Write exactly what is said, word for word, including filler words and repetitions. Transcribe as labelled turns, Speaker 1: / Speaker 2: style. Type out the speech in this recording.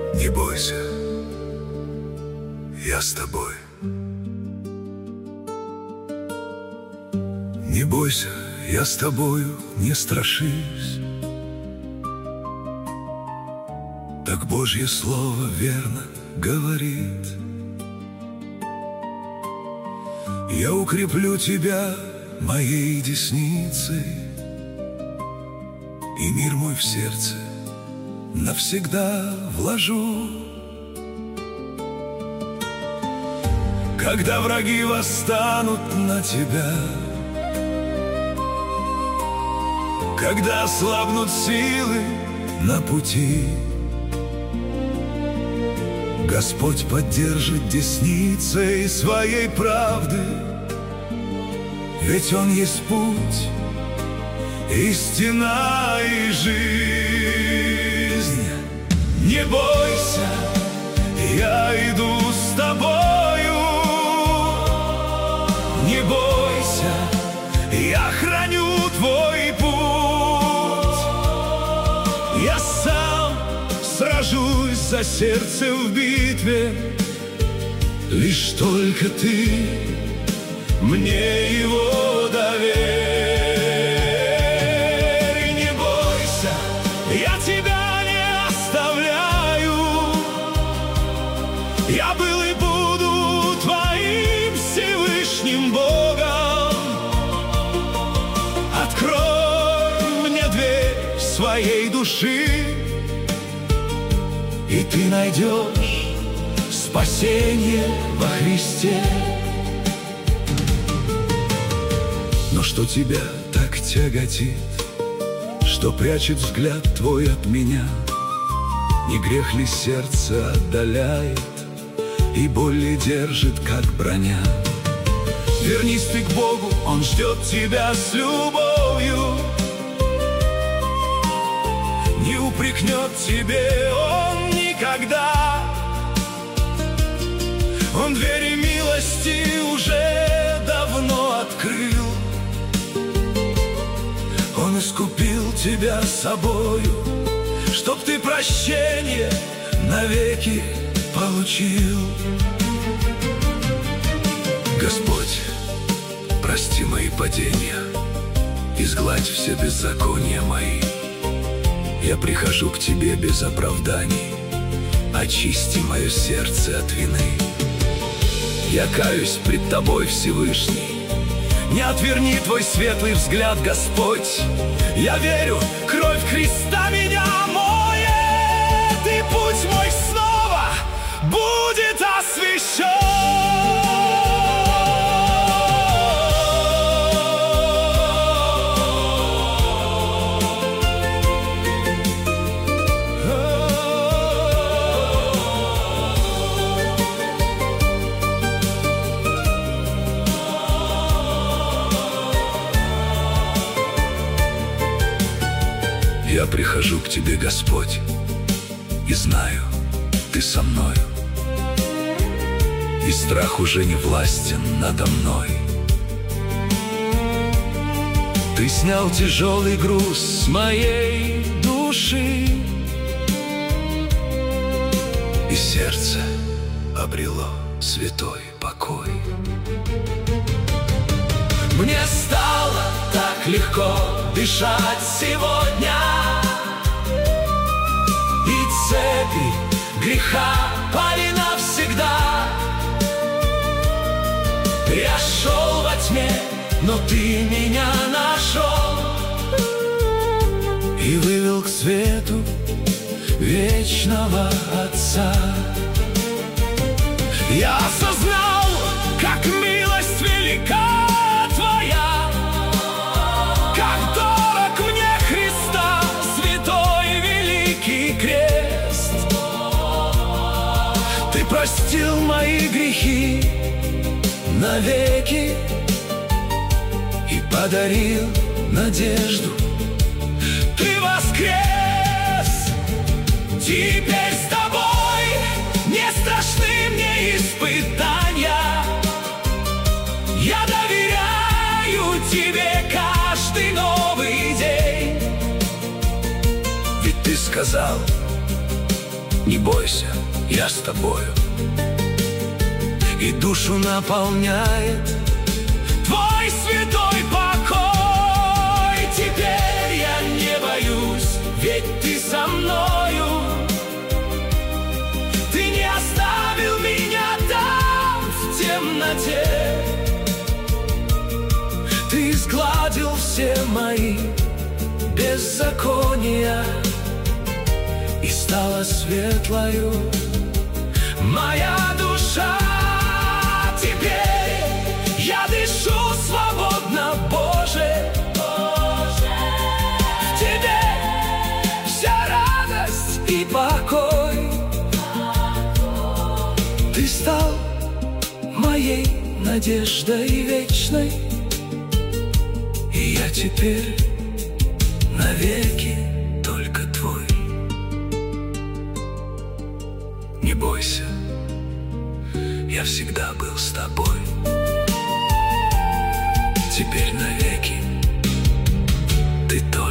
Speaker 1: Не бойся, я с тобой. Не бойся, я с тобою, не страшись. Так Божье Слово верно говорит. Я укреплю тебя моей десницей, и мир мой в сердце навсегда вложу. Когда враги восстанут на тебя, когда ослабнут силы на пути, Господь поддержит десницей своей правды, ведь Он есть путь, истина и жизнь. Не бойся, я иду с тобою. Не бойся, я храню твой путь. Я сам сражусь за сердце в битве, лишь только ты мне его доверь. Не бойся, я тебя не оставляю. Я был и буду твоим Всевышним Богом. Открой мне дверь своей души, и ты найдешь спасение во Христе. Но что тебя так тяготит, что прячет взгляд твой от меня? Не грех ли сердце отдаляет и боль ли держит, как броня? Вернись ты к Богу, Он ждет тебя с любовью. Не упрекнет тебе Он никогда. Он двери милости уже давно открыл. Он искупил тебя собою, чтоб ты прощение навеки получил. Господь, прости мои падения, изгладь все беззакония мои. Я прихожу к Тебе без оправданий, очисти мое сердце от вины. Я каюсь пред Тобой, Всевышний, не отверни Твой светлый взгляд, Господь. Я верю, кровь Христа меня моет, и путь мой снова будет освящен. Я прихожу к Тебе, Господь, и знаю, Ты со мною, и страх уже не властен надо мной. Ты снял тяжелый груз с моей души, и сердце обрело святой покой. Мне стало так легко дышать сегодня, и цепи греха пали навсегда. Я шел во тьме, но Ты меня нашел и вывел к свету вечного Отца. Я осознал, как милость велика Твоя, как дорог мне Христа святой великий крест. Ты простил мои грехи навеки и подарил надежду. Ты воскрес, теперь с Тобой не страшны мне испытания. Я доверяю Тебе каждый новый день, ведь Ты сказал, Не бойся, я с тобою. И душу наполняет Твой святой покой. Теперь я не боюсь, ведь Ты со мною. Ты не оставил меня там, в темноте. Ты сгладил все мои беззакония, и стала светлою моя душа. Теперь я дышу свободно, Боже, Боже. В Тебе вся радость и покой. Ты стал моей надеждой вечной, и я теперь навеки только Твой. Не бойся, я всегда был с тобой. Теперь навеки Ты тоже.